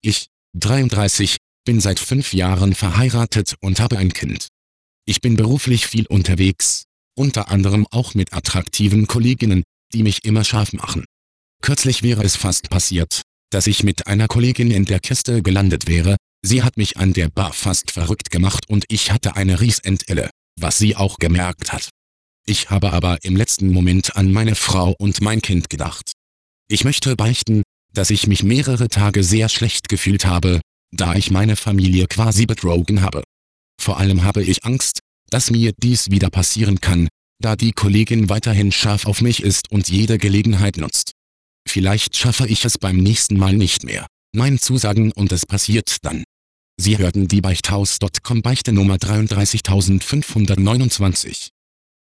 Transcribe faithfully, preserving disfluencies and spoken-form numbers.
Ich, dreiunddreißig, bin seit fünf Jahren verheiratet und habe ein Kind. Ich bin beruflich viel unterwegs, unter anderem auch mit attraktiven Kolleginnen, die mich immer scharf machen. Kürzlich wäre es fast passiert, dass ich mit einer Kollegin in der Kiste gelandet wäre. Sie hat mich an der Bar fast verrückt gemacht und ich hatte eine Riesendelle, was sie auch gemerkt hat. Ich habe aber im letzten Moment an meine Frau und mein Kind gedacht. Ich möchte beichten, dass ich mich mehrere Tage sehr schlecht gefühlt habe, da ich meine Familie quasi betrogen habe. Vor allem habe ich Angst, dass mir dies wieder passieren kann, da die Kollegin weiterhin scharf auf mich ist und jede Gelegenheit nutzt. Vielleicht schaffe ich es beim nächsten Mal nicht mehr, Nein zu sagen und es passiert dann. Sie hörten die Beichthaus Punkt com Beichte Nummer dreiunddreißigtausendfünfhundertneunundzwanzig.